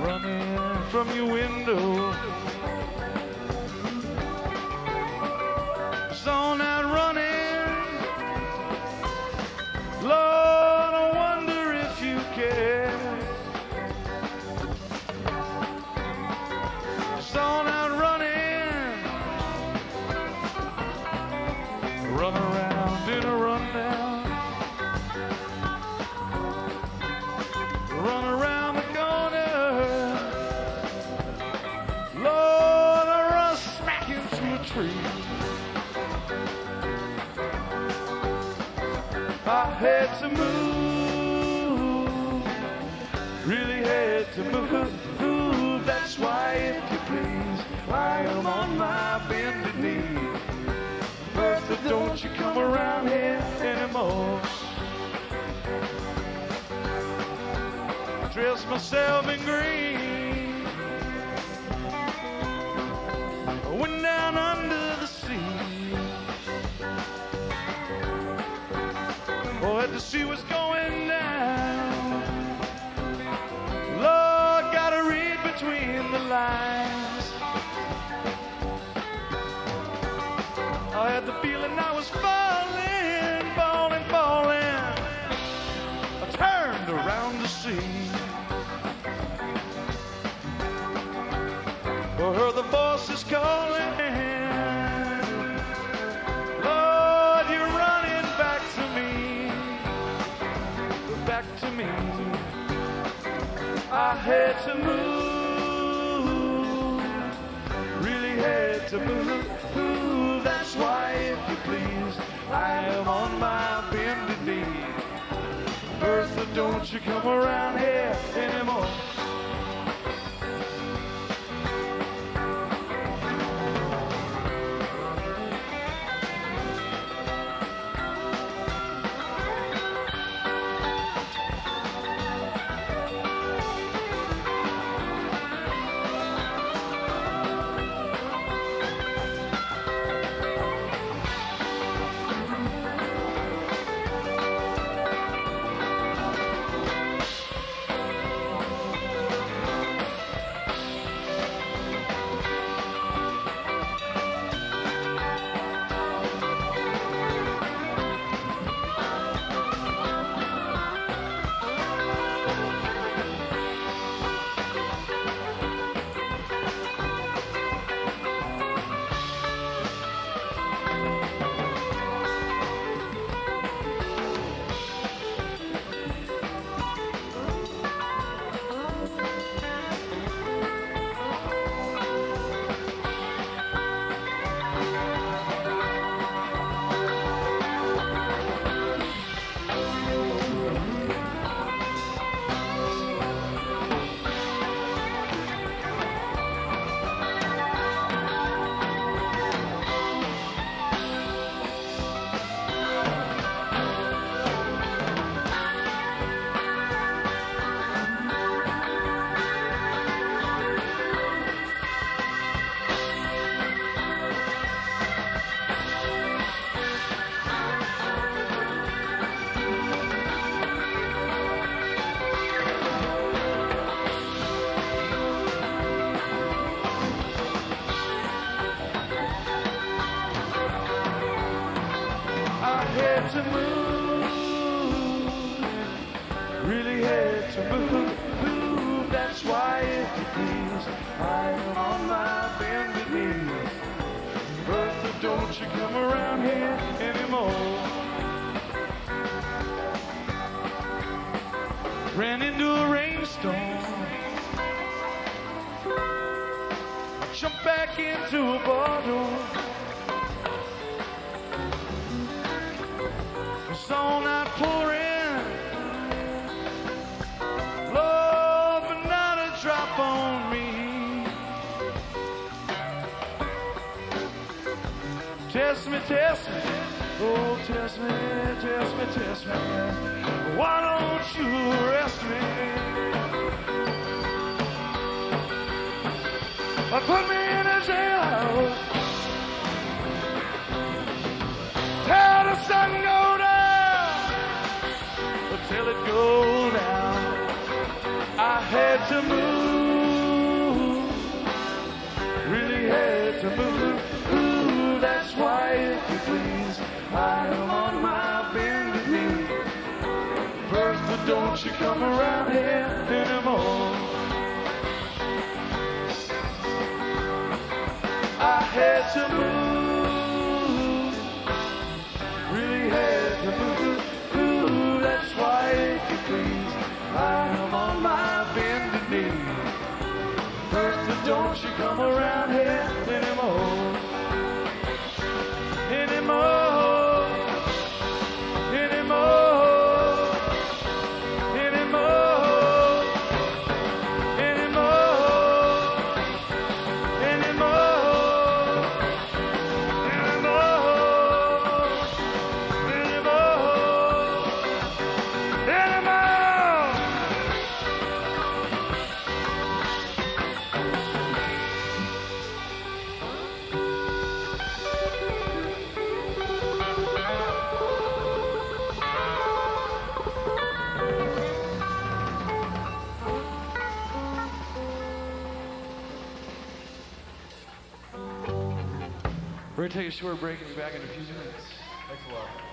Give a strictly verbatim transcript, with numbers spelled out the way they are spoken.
running from your window. It's all night running. Lord, I wonder if you care. It's all night running. Run around in a rundown. Run around the corner. Lord, I run smack into a tree. I had to move, really had to move. That's why, if you please, I am on my bended knee. Bertha, don't you come around here anymore. Dress myself in green. I went down under the sea. Oh, had to see what's going down. Lord, gotta read between the lines. I had the feeling I was falling, falling, falling. I turned around to see. I heard the voices calling. Lord, you're running back to me. Back to me. I had to move, really had to move. That's why, if you please, I am on my bended knee. Bertha, don't you come around here anymore. Had to move, really had to move, move. That's why, if you please, I am on my bended knees. Bertha, don't you come around here anymore. Ran into a rainstorm. I jumped back into a bottle. It's all night pouring, Lord, but not a drop on me. Test me, test me, oh, test me, test me, test me. Why don't you arrest me? Put me in a jailhouse. Tell the sun go down, till it go down. I had to move. to move. That's why, if you please, I am on my bended knee. Bertha, don't you come around here anymore. I had to move, really had to move. That's why, if you please, I am on my bended knee. Bertha, don't you come around here anymore. Anymore. Anymore. Anymore. Anymore. Anymore. Anymore. Anymore. We're going to take a short break and be back in a few minutes. Thanks a lot.